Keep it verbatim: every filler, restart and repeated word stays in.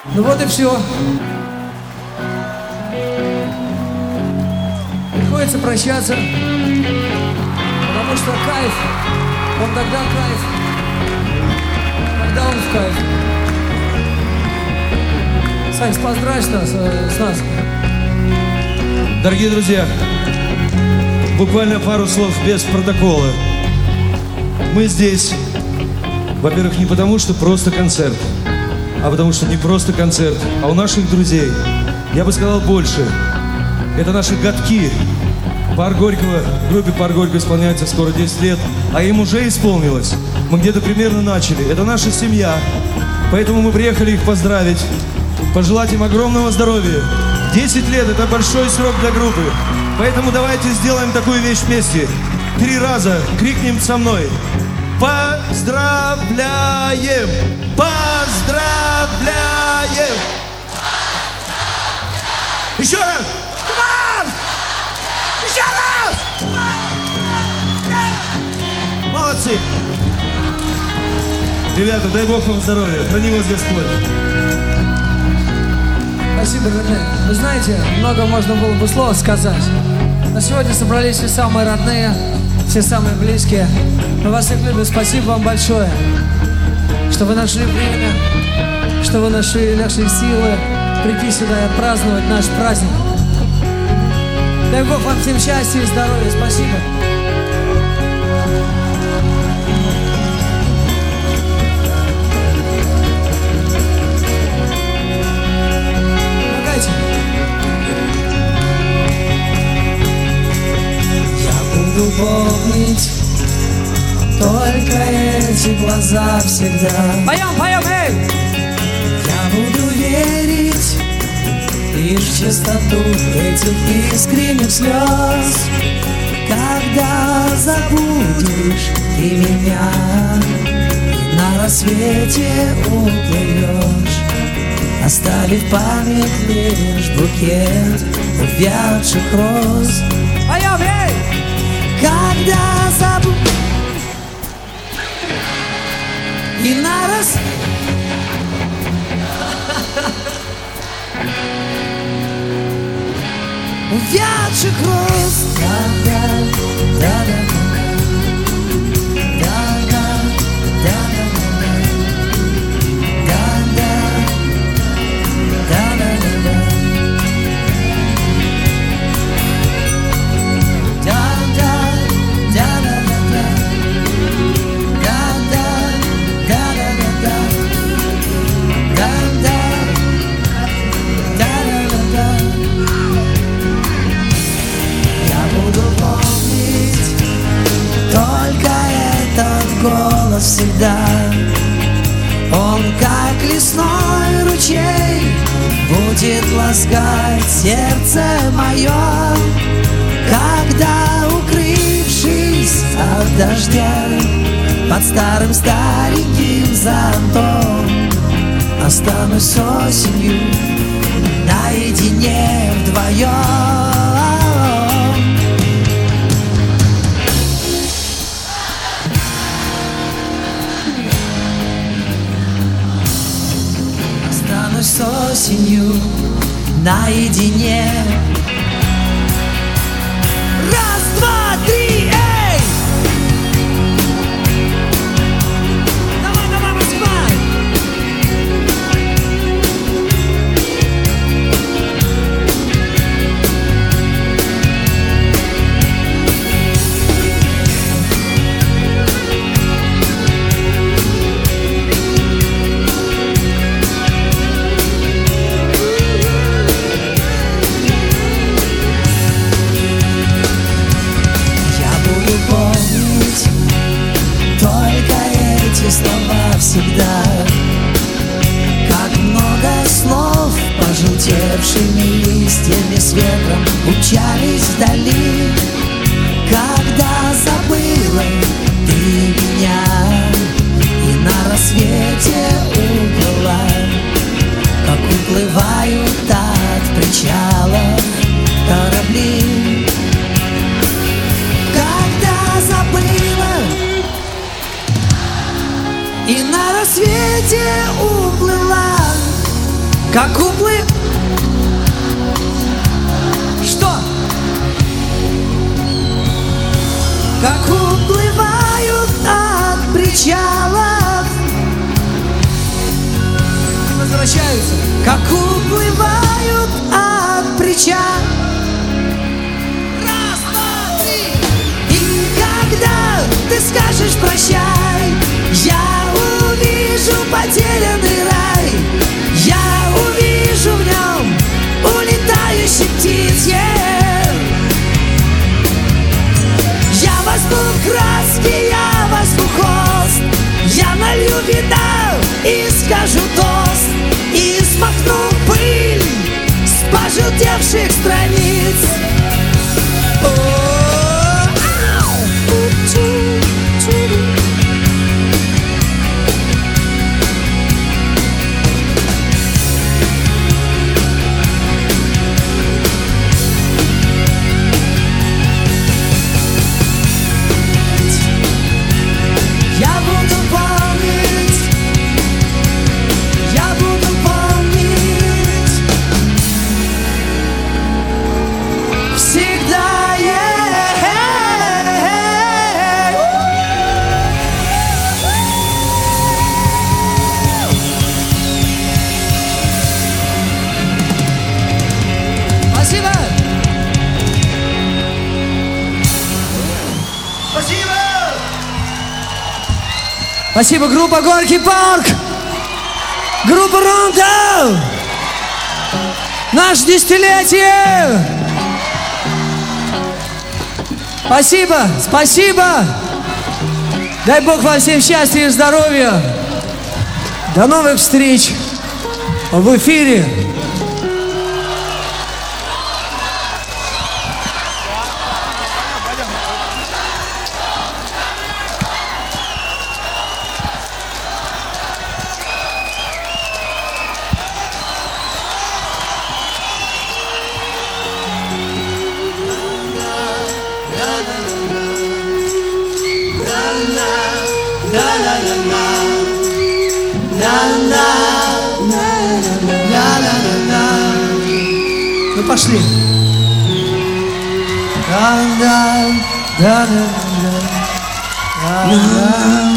Ну вот и все. Приходится прощаться, потому что кайф, он тогда кайф, когда он в кайф. Сань, поздравь нас, с нас. Дорогие друзья, буквально пару слов без протокола. Мы здесь, во-первых, не потому, что просто концерт, а потому что не просто концерт, а у наших друзей, я бы сказал, больше. Это наши годки. Пар Горького, группе Пар Горького исполняется скоро десять лет, а им уже исполнилось. Мы где-то примерно начали. Это наша семья, поэтому мы приехали их поздравить, пожелать им огромного здоровья. десять лет – это большой срок для группы, поэтому давайте сделаем такую вещь вместе. Три раза крикнем со мной. Поздравляем! Поздравляем! Еще раз! Еще раз! Молодцы! Ребята, дай Бог вам здоровья, храни вас Господь. Спасибо, родные. Вы знаете, много можно было бы слов сказать. Но сегодня собрались все самые родные, все самые близкие. Мы вас всех любим. Спасибо вам большое, что вы нашли время, что вы нашли, нашли силы прийти сюда и отпраздновать наш праздник. Дай Бог вам всем счастья и здоровья. Спасибо. Помогайте. Я буду помнить только эти глаза всегда. Поем, поем, эй! Я буду верить лишь в чистоту этих искренних слез. Когда забудешь ты меня, на рассвете уплывешь, оставив память лишь букет увядших роз. Поем, эй! Когда забудешь и на рассвете увядших роз. Да-да, да-да, да-да, да-да, да-да, да-да, да-да, голос всегда, он как лесной ручей будет ласкать сердце мое, когда, укрывшись от дождя под старым стареньким зонтом, останусь с осенью наедине вдвоем. С осенью наедине. Раз, два, три, эй! Давай, давай, выступай! Слова всегда, как много слов, пожелтевшими листьями с ветром умчались вдали. Когда забыла ты меня и на рассвете уплыла, как уплывают от причала корабли. Когда забыла и на рассвете уплыла, Как уплыв. Что? Как уплывают от причалов, возвращаются. Как уплывают от причалов. Раз, два, три. И когда ты скажешь прощай, я увижу потерянный рай. Я увижу в нем улетающих птиц. Yeah. Я возьму краски, я возьму холст, я налью вина и скажу тост, и смахну пыль с пожелтевших страниц. Спасибо! Спасибо! Спасибо, группа Горький парк! Группа Ронда! Наше десятилетие! Спасибо, спасибо! Дай Бог вам всем счастья и здоровья! До новых встреч в эфире! Ну пошли. Да-да, да-да-да, да-да.